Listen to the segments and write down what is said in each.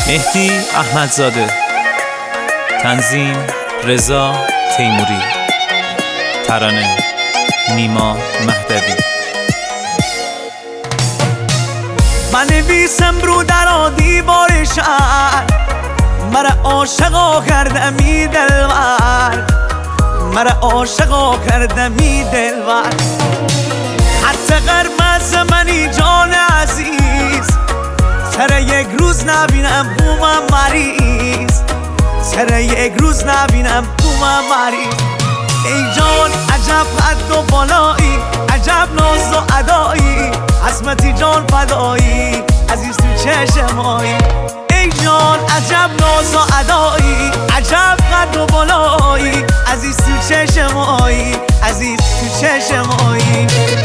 مهدی احمدزاده، تنظیم رضا تیموری، ترانه نیما مهدوی. من نویسم رو در دیوار شهر، مرا عاشقا کردمی دلبر، مرا عاشقا کردمی دلبر. حتی قرمز منی جان عزیز، سر یک روز نبینم بومم مریض، سر یک روز نبینم بومم مریض. ای جان عجب قد و بالایی، عجب ناز و ادایی، عظمتی جان فدایی، عزیز تو چشمایی. ای جان عجب ناز و ادایی، عجب قد و بالایی، عزیز تو چشمایی، عزیز تو چشمایی.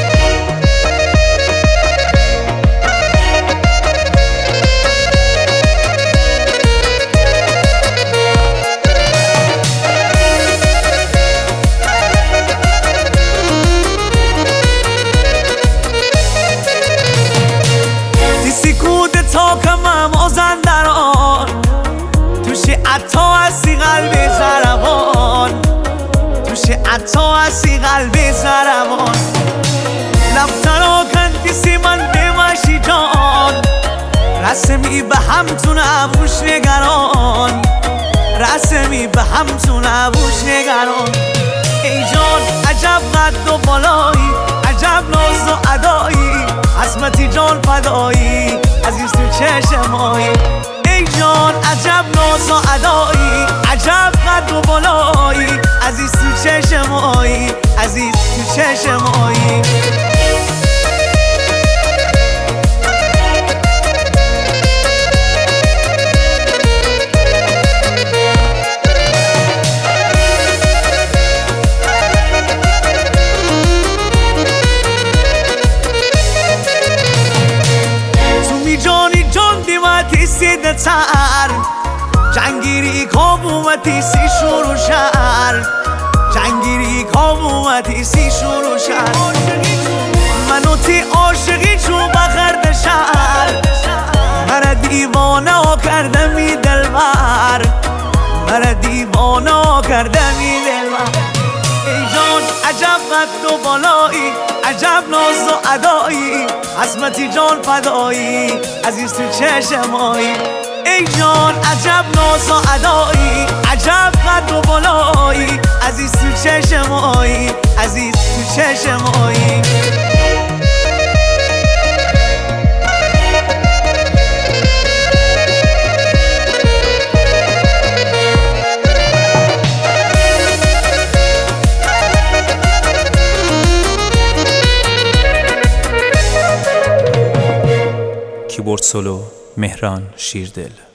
تا کمم مازندران، توش عطا هستی قلب زربان، توش عطا هستی قلب زربان. لفترا کن کسی من بمشی جان، رسمی به هم تو نبوش نگران، رسمی به هم تو نبوش نگران. ای جان عجب قد و بالایی، عجب ناز و ادایی، عظمتی جان فدایی، عزیز تو چشمایی. ای جان عجب ناز و ادایی، عجب قد و بالایی، عزیز تو چشمایی، عزیز تو چشمایی. سیده تر جنگیری کابومتی سی شروع شهر، جنگیری کابومتی سی شروع شهر. منو تی عاشقی چو بخرد شهر، مرا دیوانه ها کردمی دلبر، مرا دیوانه ها کردمی دلبر. ای جان عجب قد و بالایی، عجب ناز و ادایی، عظمتی جان فدایی، عزیز تو چشمایی. ای جان عجب ناز و ادایی، عجب قد و بالایی، عزیز تو چشمایی، عزیز تو چشمایی. کیبورد سولو مهران شیردل.